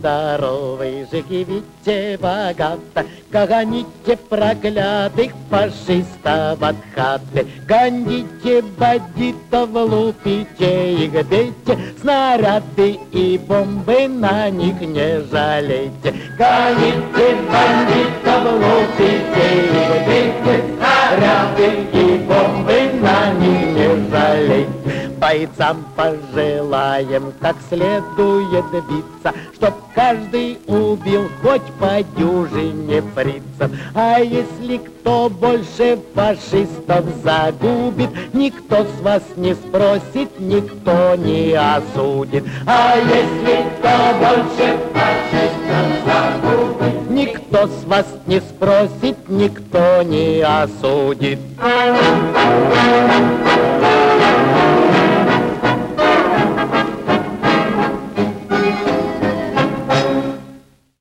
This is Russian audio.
здоровый, живите богато, гоните проклятых фашистов от хаты, гоните бандитов, лупите их, бейте, снаряды и бомбы на них не жалейте. Гоните бандитов, лупите их, бейте, снаряды и бомбы на них не жалейте. Бойцам пожелаем как следует биться, чтоб каждый убил хоть по дюжине фрицев. А если кто больше фашистов загубит, никто с вас не спросит, никто не осудит. А если кто больше фашистов загубит, никто с вас не спросит, никто не осудит.